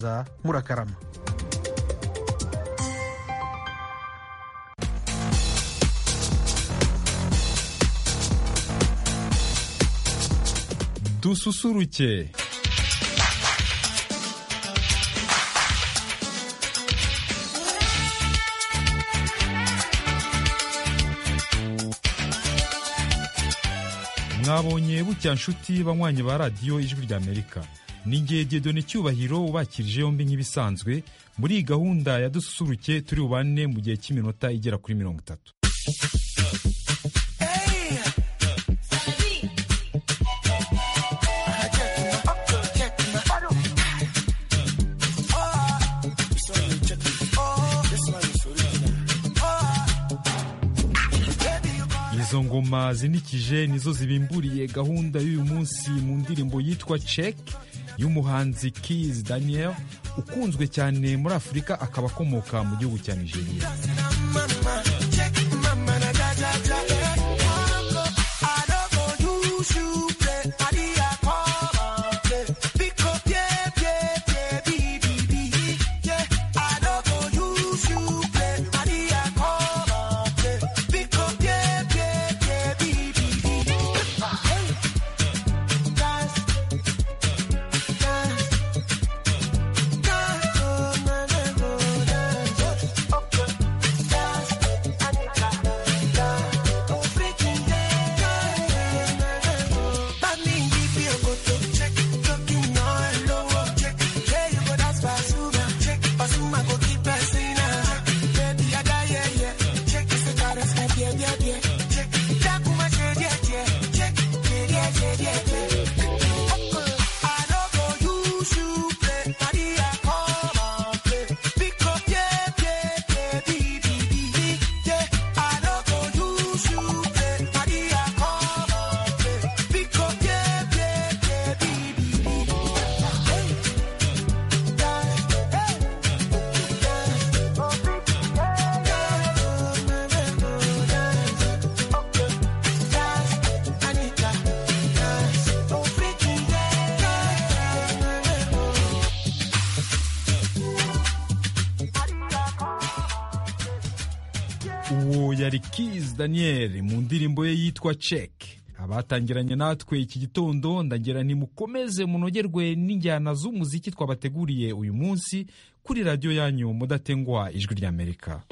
murakarama. Dususuruke. Mwabonye bucya nshuti banywanyi ba radiyo Ijwi ry'Amerika. Ninjye Dieudonné Cyubahiro ubakirije yombi nk'ibisanzwe muri iyi gahunda ya Dususuruke turi bubane mu gihe cy'iminota igera kuri 30. Izo ngoma zinikije nizo zibimburiye gahunda y'uyu munsi mu ndirimbo yitwa Check y'umuhanzi Kiss Daniel ukunzwe cyane muri Afurika akaba akomoka mu gihugu cya Nigeria. Uwo yari Kiss Daniel mu ndirimbo ye yitwa Check. Abatangiranye natwe iki gitondo ndagira nimukomeze munogerwe n'injyana z'umuziki twabateguriye uyu munsi kuri radio yanyu mudatengwa Ijwi ry'Amerika.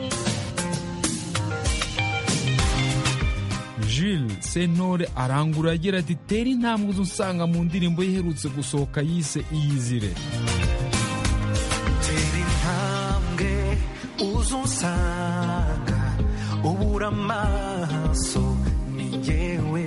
Jules Sentore arangura agira ati teri intambwe uzusanga mu ndirimbo iherutse gusohoka yise Iyizire. Teri intambwe uzusanga ubura amaso ni njyewe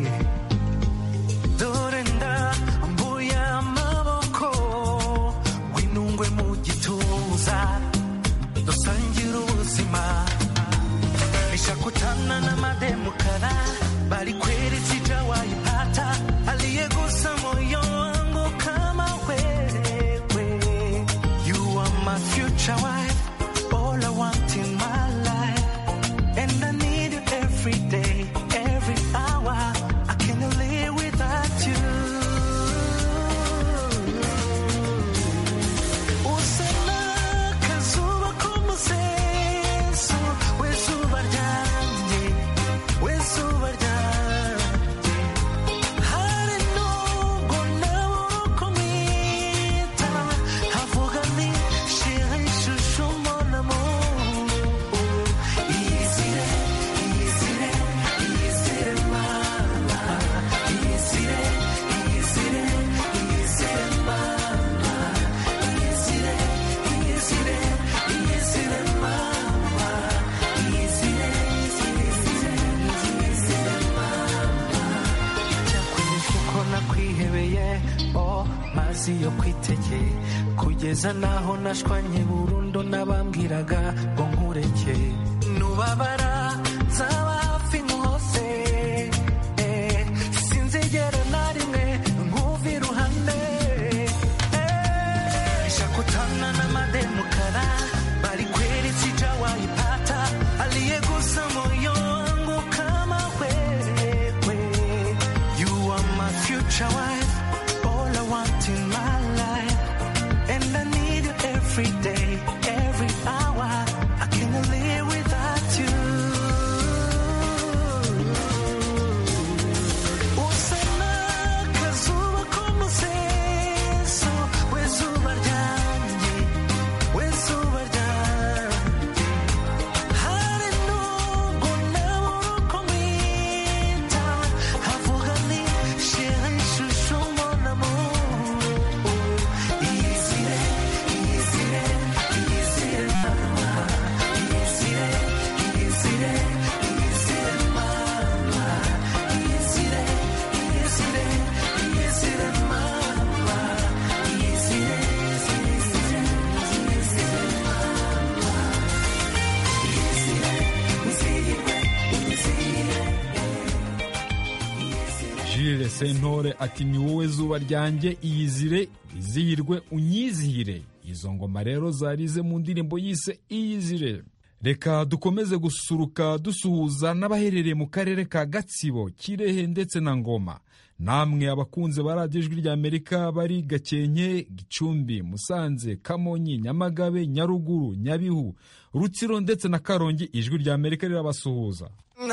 dore ndambuye amaboko winungwe mu gituza dusangira ubuzima nishakutana na mademukara bali kweli sijawaipata aliyegusa moyo wangu kama wewe. You are my future wife, all I want in my life, and I need you every day, every hour. I can't live without you. Usana kazuba kumuseso, wezuba ryanje, wezuba ryanje. Hari nubwo nabura uko mwita, havuga ni chérie chouchou mon amour. Iyizire, iyizire, iyizire mama. Iyizire, iyizire, iyizire mama. Iyizire, iyizire, iyizire mama. Iyizire, iyizire, iyizire mama. Cyakwibuka uko nakwihebeye, oh mazi yo kwiteke, kugeza naho nashwanye burundu n'abambwiraga ngo nkureke. Nubabara nzaba hafi nkose, sinzigera na rimwe nkuva iruhande. Nishakutana na mademukara bali kweli sijawaipata aliyegusa moyo wangu kama wewe. You are my future wife, all I want in my life, and I need every day, every hour. I cannot live without you. Sentore ati ni wowe zuba ryanjye iyizire izihirwe unyizihire. Izo ngoma rero zarize mu ndirimbo yise Iyizire. Reka dukomeze gusuruka dusuhuza n'abaherereye mu karere ka Gatsibo, Kirehe ndetse na Ngoma. Namwe abakunze ba Radio Ijwi ry'Amerika bari Gakenke, Gicumbi, Musanze, Kamonyi, Nyamagabe, Nyaruguru, Nyabihu, Rutsiro ndetse na Karongi, Ijwi ry'Amerika rirabasuhuza.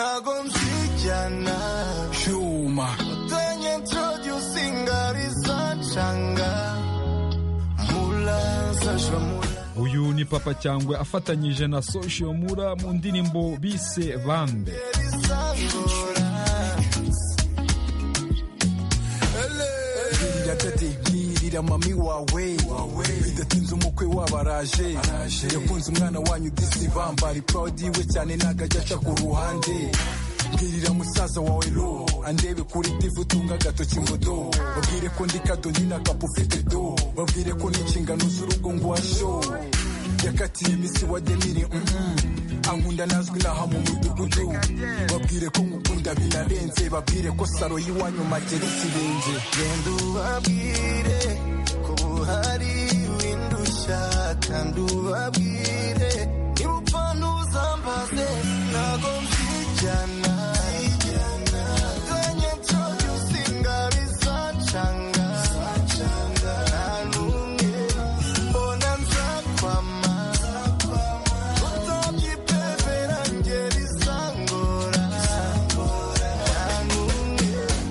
Shuma uyu ni Papa Cyangwe afatanyije na Social Mura mu ndirimbo bise Bambe. Mami wawe bidatinze umukwe wabaraje yakunze umwana wanyu disi bambari proud we cyane nagajya aca ku ruhande. Mbwirira musaza wawe ro andebe kuri TV utunga gatoki ngodo, babwire ko ndi kado nyina kapu ufite do, babwire ko n'inshingano z'urugo ngo washo yakatiye imisi wa demiri ankunda nazwi naha mu mudugudu, babwire ko ngukunda binarenze, babwire ko saro y'iwanyu magera ikirenge. Genda ubabwire ko buhari windushya kandi ubabwire niba upfa ntuzambaze ntago mbyijyana zanye introducinga bizancanga nta n'umwe mbona nzakwama utabyipepera ngeri izangora nta n'umwe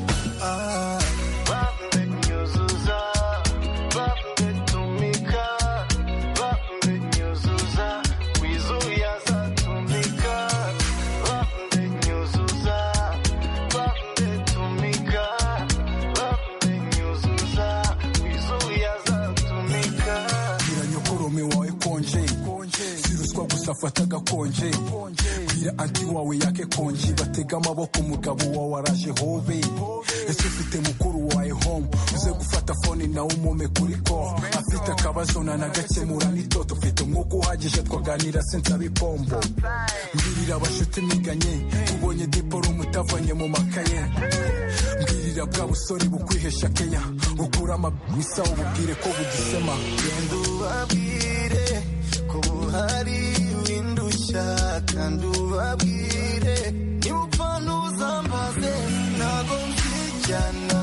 bambe nyuzuza bambe tumika bambe nyuzuza wizuya zatumika bambe nyuzuza bambe tumika bambe nyuzuza wizuya zatumika. Bwira nyokorome wawe konje siruswa gusa fata gakonje, bwira anti wawe yake konje batega amaboko umugabo wawe araje hobe. Ese ufite mukuru wawe home uze gufata phone na umume kuri ko afite akabazo na nagakemura n'itoto, ufite umwuka uhagije twaganira senza bipombo. Mbwirira abashuti mwiganye ubonye diplome utavanye mu makaye, mbwirira bwa busore bukwihesha keya ukura amabisa ububwire ko bugisema. Genda ubabwire ko buhari windushya kandi ubabwire niba upfa ntuzambaze ntago mbyijyana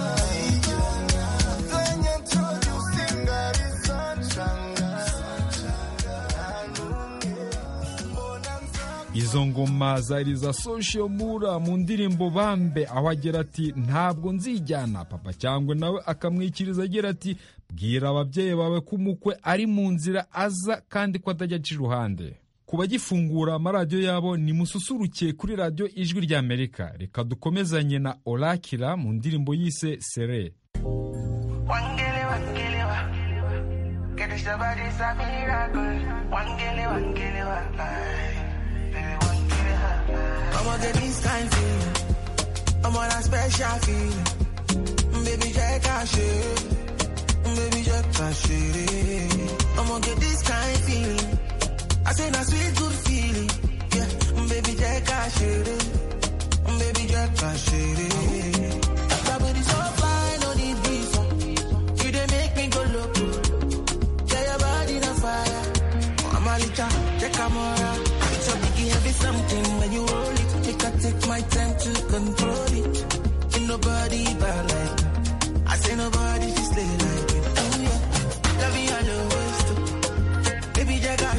zanye introducinga bizancanga nta n'umwe mbona nzakwama. Izo ngoma zari za Social Mura mu ndirimbo Bambe, aho agira ati ntabwo nzijyana. Papa Cyangwe nawe akamwikiriza agira ati bwira ababyeyi bawe ko umukwe ari mu nzira aza kandi ko atajya aca iruhande. Ku bagifungura amaradiyo yabo ni mususuruke kuri Radio Ijwi ry'Amerika. Reka dukomezanye na Orakira mu ndirimbo yise Sere. Wangelewa, get this body is a miracle. Wangelewa, baby, wangelewa. I'ma get this kind feeling, I'm on a special feeling. Baby, check our shit, baby, check our shit. I'ma get this kind feeling, I say na sweet good feeling, yeah. Baby, check our shit, baby, check our shit. That booty so fly, no need visa. You dey make me go loco. Yeah, your body on fire. I'm a little, check camera. It's a biggie, heavy something when you roll it. Make I take my time to control it. Ain't nobody bad like me. I say nobody just slay like me. Oh yeah, love me all the ways too.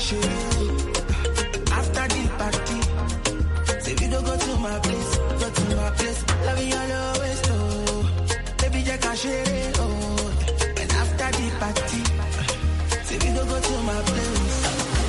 cash after the party. Say we don't go to my place, go to my place. Love you all always, oh. Baby, just cash oh. And after the party, say we don't go to my place.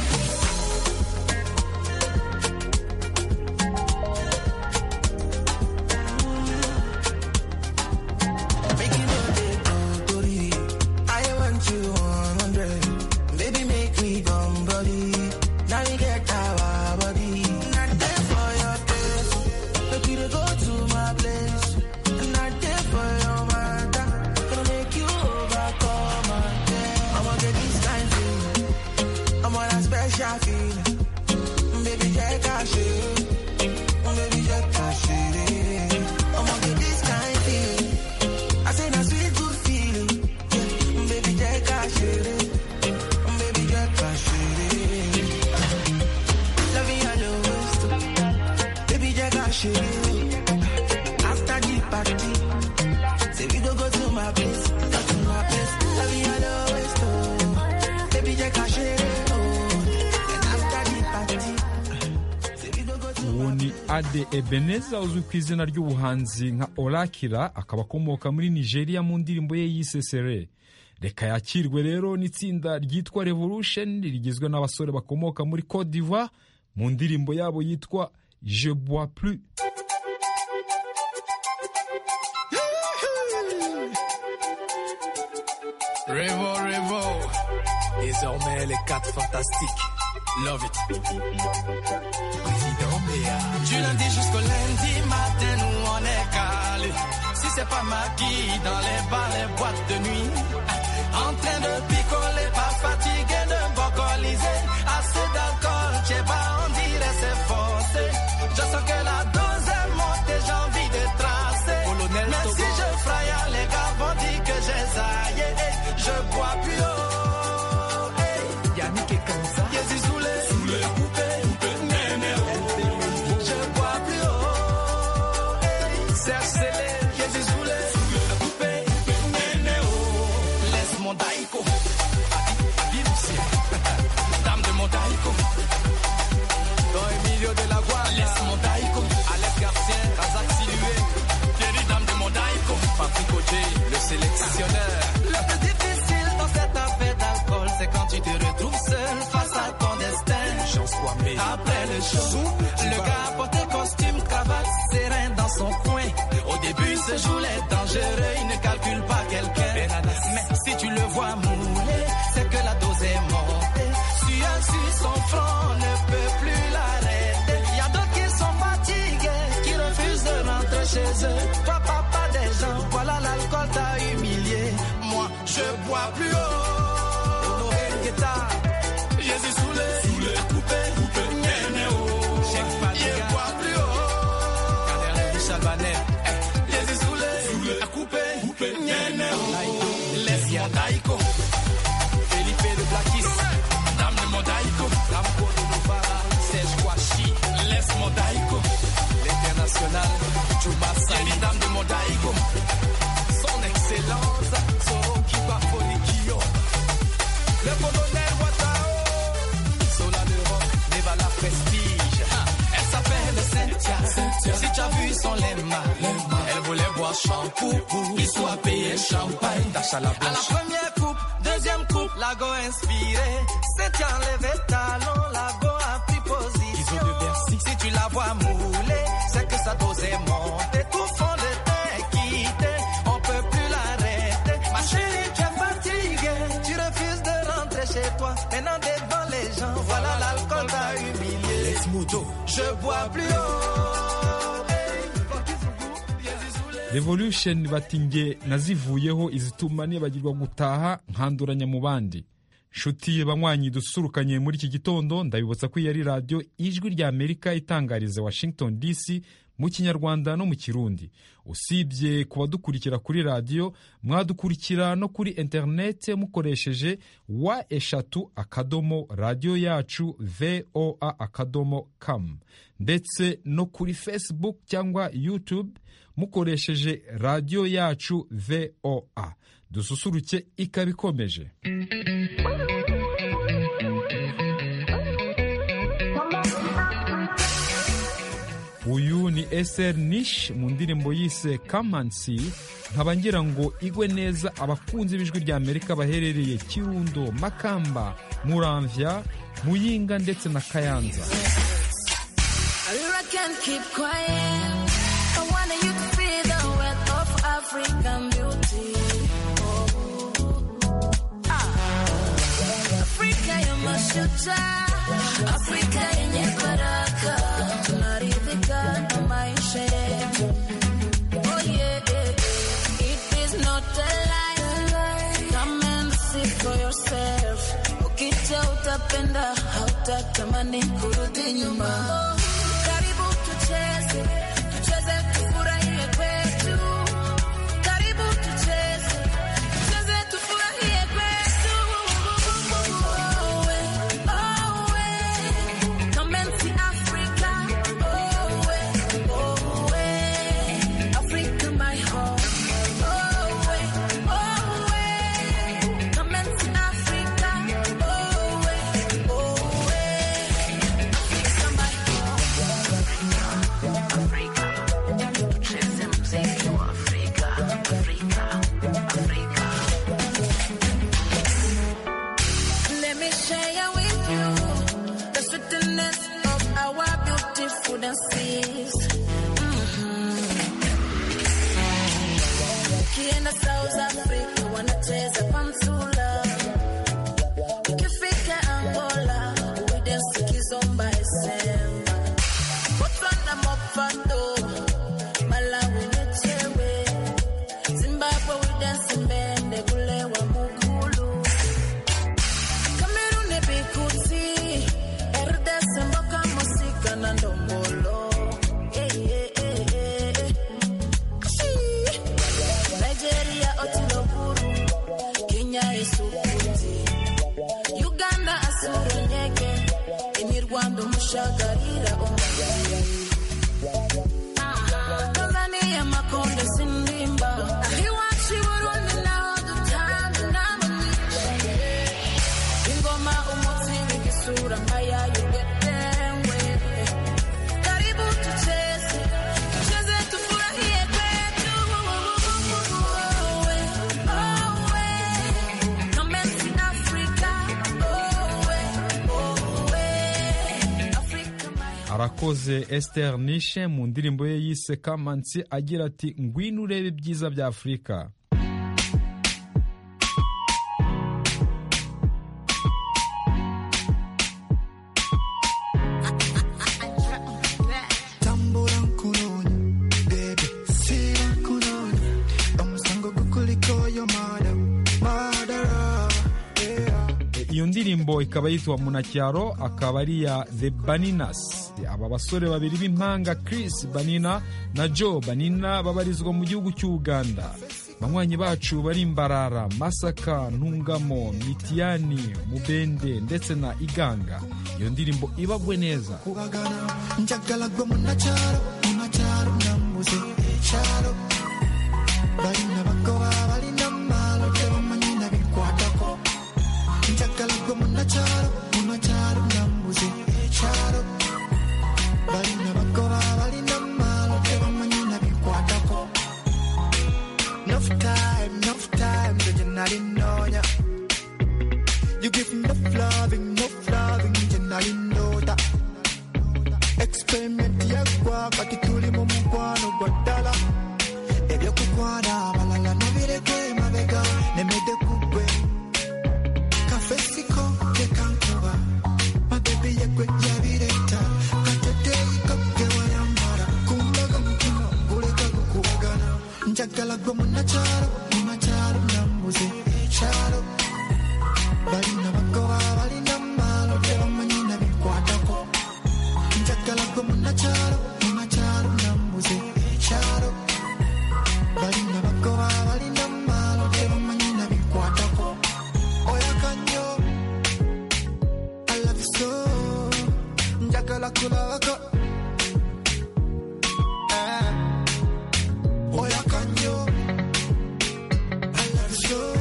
Ade Ebeneza uzwi ku izina ry'ubuhanzi nka Orakira akaba akomoka muri Nigeria mu ndirimbo ye yise Sere. Reka yakirwe rero n'itsinda ryitwa Revolution rigizwe n'abasore bakomoka muri Côte d'Ivoire mu ndirimbo yabo yitwa Je bois plus. Revo, désormais les 4 fantastiques. Love it. Du lundi jusqu'au lundi matin, nous on est calé. Si c'est pas Maggie dans les bars, les boîtes de nuit, en train de picoler, pas fatigué de bocoliser. Assez d'alcool, j'ai pas, on dirait c'est forcé. Je sens que la dose est montée, j'ai envie de tracer. Colonel mais Togo. Si je fraye, les gars vont dire que j'ai zaillé. Je bois plus haut. Hey. Yannick est comme ça. Le sélectionneur. Le plus difficile dans cette affaire d'alcool, c'est quand tu te retrouves seul face à ton destin. Après le show, le gars porte costume, cravate, serein dans son coin. Au début, ce joulet dangereux, il ne calcule pas quelqu'un. Mais si tu le vois mouler, c'est que la dose est montée. Sur son front, ne peut plus l'arrêter. Il y a d'autres qui sont fatigués, qui refusent de rentrer chez eux. Toi, papa des gens, voilà l'alcool t'a humilié. Moi, je bois plus haut. Honoré le guitare. Jésus saoulé, coupé, nénéo. Je bois plus haut. Canel Michel Banet. Jésus saoulé, coupé, nénéo. Laisse-moi taïko. Felipe de Blackis. Dame de Modaïko. Rambo de Novara. Serge Kouachi. Laisse-moi taïko. L'international. Juba Sali. Dame de Modaïko. Son excellence. Soroki Bafonikio. Le colonel Watao. Sola de rock. Neva la prestige. Elle s'appelle Cynthia. Si tu as vu son lemma. Elle voulait boire shampoo. Qu'il soit payé champagne. D'achat la blanche. À la première coupe, deuxième coupe, Lago inspiré. Cynthia enlevé talon, Lago a pris position. Si tu la vois mouler, c'est que sa dose est montée. Tout fond de teint quitté, on peut plus l'arrêter. Ma chérie, tu es fatiguée, tu refuses de rentrer chez toi. Maintenant devant les gens, voilà l'alcool t'a humilié. Let's Modo. Je bois plus haut. Revolution batinge nazivuyeho izituma nibagirwa gutaha nkanduranya mu bandi. Shuti banywanyi dusurukanye muri iki gitondo, ndabibutsa ko yari radio Ijwi rya Amerika itangariza Washington DC mu Kinyarwanda no mu Kirundi. Usibye kubadukurikira kuri radio, mwadukurikira no kuri internet mukoresheje wa3.radio yacu voa.com, ndetse no kuri Facebook cyangwa YouTube mukoresheje radio yacu VOA. Dususuruke ikabikomeje. Esther Nish mu ndirimbo yise Come and See, nkaba ngira ngo igwe neza abakunzi b'ijwi rya Amerika baherereye Kirundo, Makamba, Muramvya, Muyinga ndetse na Kayanza. African beauty. Africa, you're my shelter. Africa, yenye baraka. Tunaridhika na maisha yetu. Oh yeah, it is not a lie. Come and see for yourself. Ukija utapenda, hautatamani kurudi nyuma. Karibu tucheze, tucheze tufurahie kwetu. Karibu tucheze, tucheze tufurahie kwetu. Come and see Africa. Africa, my home. Come and see Africa. Africa, my home. Africa. Tucheze muziki wa Afrika. Africa. Africa. Let me share with you the sweetness of our beautiful dances. Kienda South Africa wanacheza pansula. Ukifika Angola we dance kizomba SM. Botswana mopando, Malawi nechewe. Zimbabwe we dance mbende kule wa mukulu. Cameroon bikuti, RDC mboka musika na ndombolo. Nigeria otiloguru, Kenya isukuti, Uganda asuru nyeke, Imirwanda mushagarira omuyayi. Tanzania makonde sindimba, Ahiwachi Burundi naho dutanga n'amamishi. Ingoma umutsiri gisura mayayo getengwe. Karibu tucheze, tucheze tufurahie kwetu. Come and see Africa. Africa, my Arakoze Esther Nishe mu ndirimbo ye yise Come and See, agira ati ngwino urebe ibyiza bya Afurika. Tambura nkunoni, baby, sira nkunoni. Omusango gukuliko yo mother, yeah. Iyo ndirimbo ikaba yitwa Munakyaro, akaba ari ya The Baninas. Aba basore babiri b'impanga, Chris Banina na Joe Banina, babarizwa mu gihugu cy'u Uganda. Banywanyi bacu bari Mbarara, Masaka, Ntungamo, Mitiani, Mubende ndetse na Iganga. Iyo ndirimbo ibagwe neza. Kubagana, njagala gwe munakyaro, munakyaro nambuze ekyalo. Balina bagoba, balina malo, tebamanyi na bikwatako. Njagala gwe munakyaro, munakyaro nambuze ekyalo. Balina bagoba, balina malo, tebamanyi na bikwatako. Enough time, nje nali nnonya. You give me enough loving, nje nali ndota. Experiment yagwa kati tuli mu mukwano gwa ddala. Ebyokukwana abalala nabireke mabega, nemedde kugwe. Kafesiko tekankuba, my baby yegwe yabireta. Kateteyi kapke wayambala, kumbaga mutima guleka gukubagana. Njagala gwe munakyaro, munakyaro nambuze ekyalo. Balina bagoba, balina malo, tebamanyi na bikwatako. Njagala gwe munakyaro, munakyaro nambuze ekyalo. Balina bagoba, balina malo, tebamanyi na bikwatako. Oyakanyo, I love you so. Njagala kulabako. Oyakanyo, I love you so.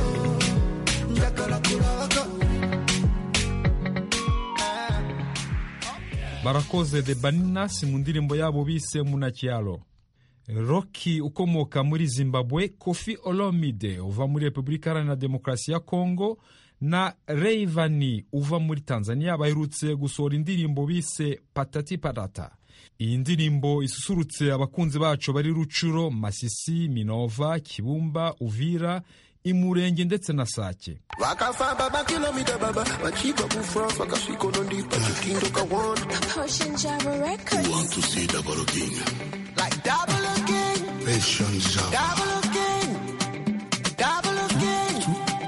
Njagala kulabako. barakoze The Bananas mu ndirimbo yabo bise Munakyalo. Rocky ukomoka muri Zimbabwe, Koffi Olomide uva muri Repubulika Iharanira Demokarasi ya Kongo na Rayvanny uva muri Tanzania baherutse gusohora indirimbo bise Patati Patata. Iyi ndirimbo isusurutse abakunzi bacu bari Rucuro, Masisi, Minova, Kibumba, Uvira, Imurenge ndetse na Sake. Wakafamba bakilomita baba wachiba kufa wakashiko nondi pachikindo kawon Ocean Java Records. You want to see Double King like Double King Patience Double King Double King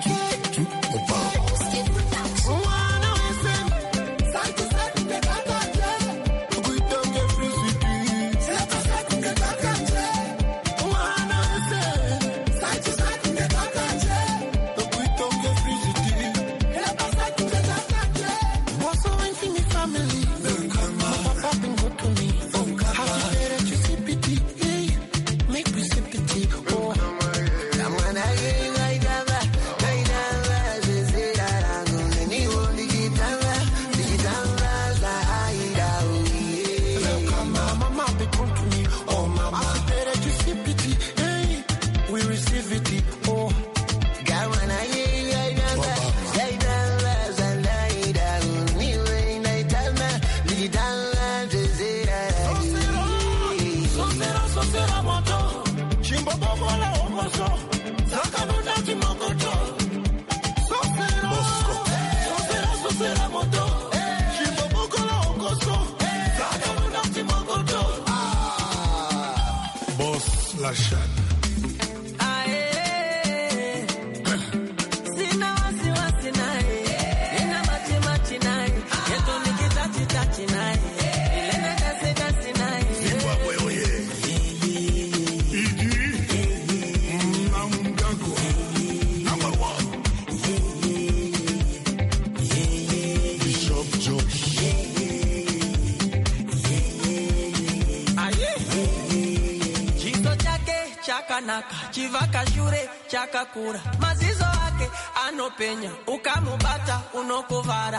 Chivaka jure chakakura mazizo ake anopenya ukamubata unokovara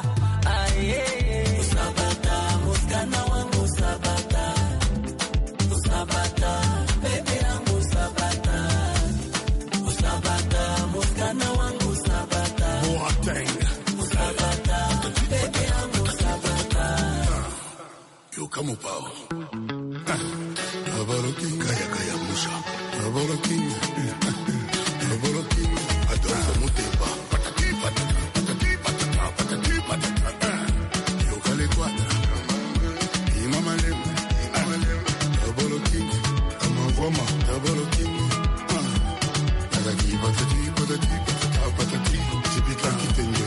usabata muskana wangu usabata usabata bebe yangu usabata usabata muskana wangu usabata usabata bebe yangu usabata yukamupao Double King kaya kaya musha Double King Double King adoro mutepa patati patata patati patata patati patata yokale quadra imama lem Double King amavoma Double King patati patati patati patata patati sipika kitenge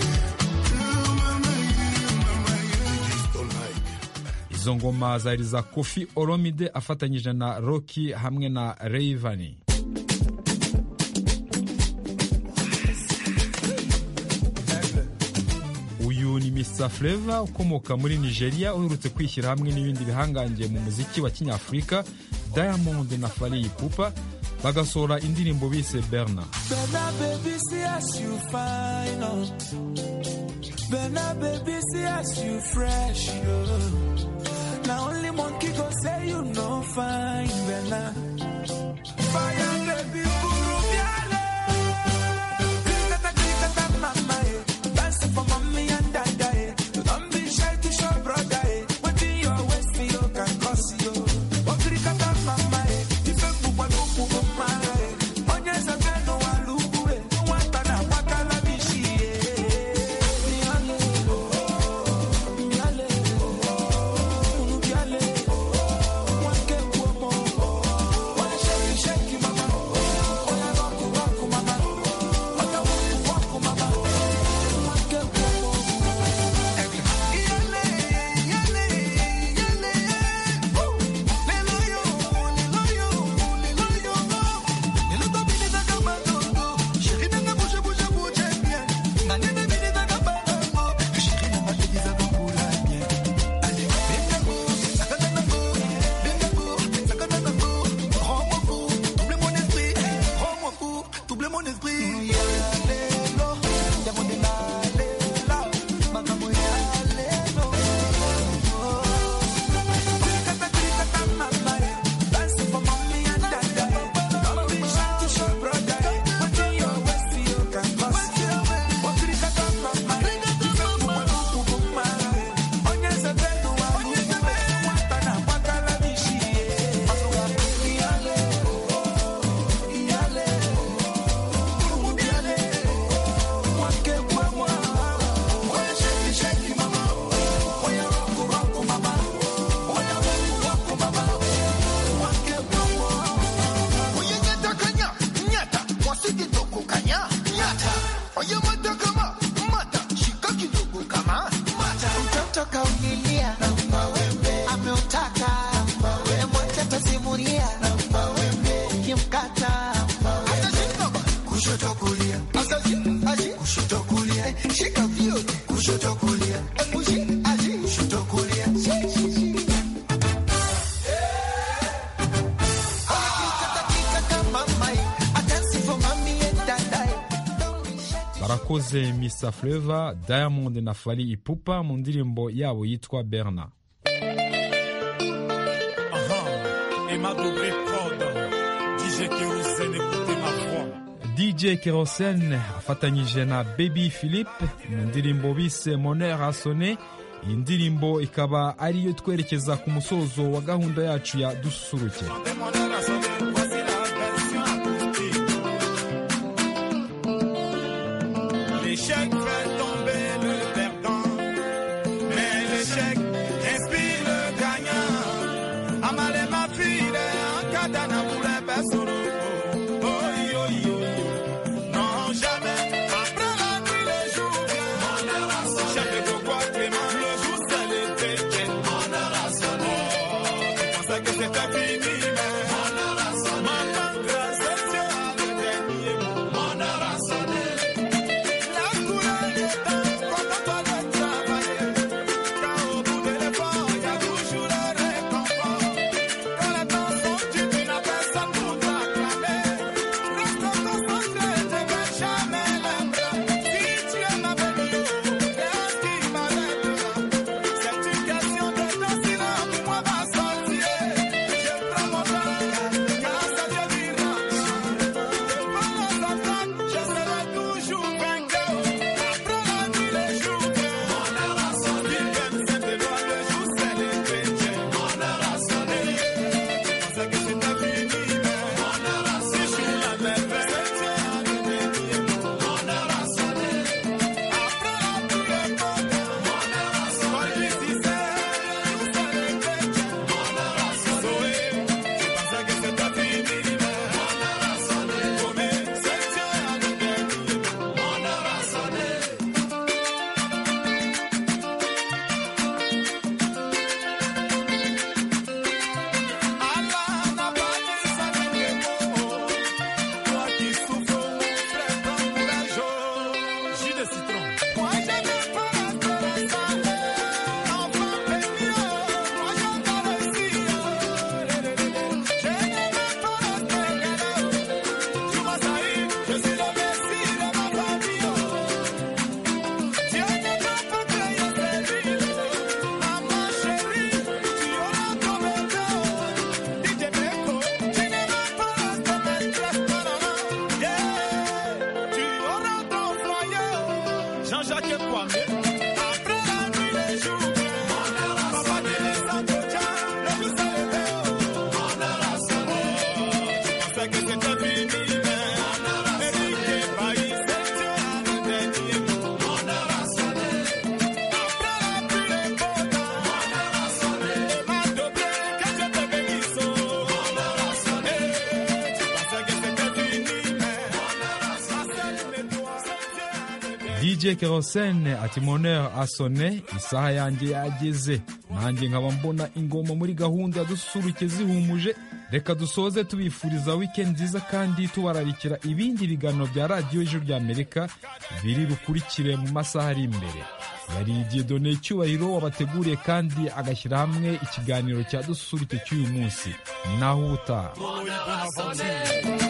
Izo ngoma zari za Koffi Olomide afatanyije na Rocky hamwe na Rayvanny. Uyu ni Mr Flavour ukomoka muri Nigeria uherutse kwishyira hamwe n'ibindi bihangange mu muziki wa Kinyafrika Diamond na Fally Ipupa bagasohora indirimbo bise Berna. Berna baby see as you fine Berna baby see as you fresh Now only monkey go say you no fine Berna Fire baby puru biale Krikata mama Dancing for mommy and dada Don't be shy to show brother What in your waist feel can cause you Oh krikata mama Ife buwa lupu mama Onye sabeno wa lupu Wata na wakala bishi Shake you, mama. toka unilia ameutaka mwache pasimulia kimkata kushoto kulia kushoto kulia shika vyote kushoto kulia kushoto kulia barakoze Mr Flavour, Diamond na Fally Ipupa mu ndirimbo yabo yitwa Berna. DJ Kerosene afatanyije na Baby Philippe mu ndirimbo bise Mon heure a sonné. Iyi ndirimbo ikaba ariyo twerekeza ku musozo wa gahunda yacu ya dususuruke. L'échec fait tomber le perdant, mais l'échec inspire le gagnant. Amale ma fille, en cadana pour les personnes. Non, jamais. Après la nuit, le jour vient. Jamais de quoi Clément, le jour c'est l'été. On aura sonné. Je pensais que c'était fini, mais maman, grâce à Dieu, le dernier mot. On aura sonné. DJ Kerosene ati Mon heure a sonné, isaha yanjye yageze, nanjye nkaba mbona ingoma muri gahunda dususuruke zihumuje. Reka dusoze tubifuriza weekend nziza kandi tubararikira ibindi biganiro bya Radio Ijwi ry'Amerika biri bukurikire mu masaha ari imbere. Yari Dieudonné Cyubahiro wabateguriye kandi agashyira hamwe ikiganiro cya dususuruke cy'uyu munsi. Naho utaha.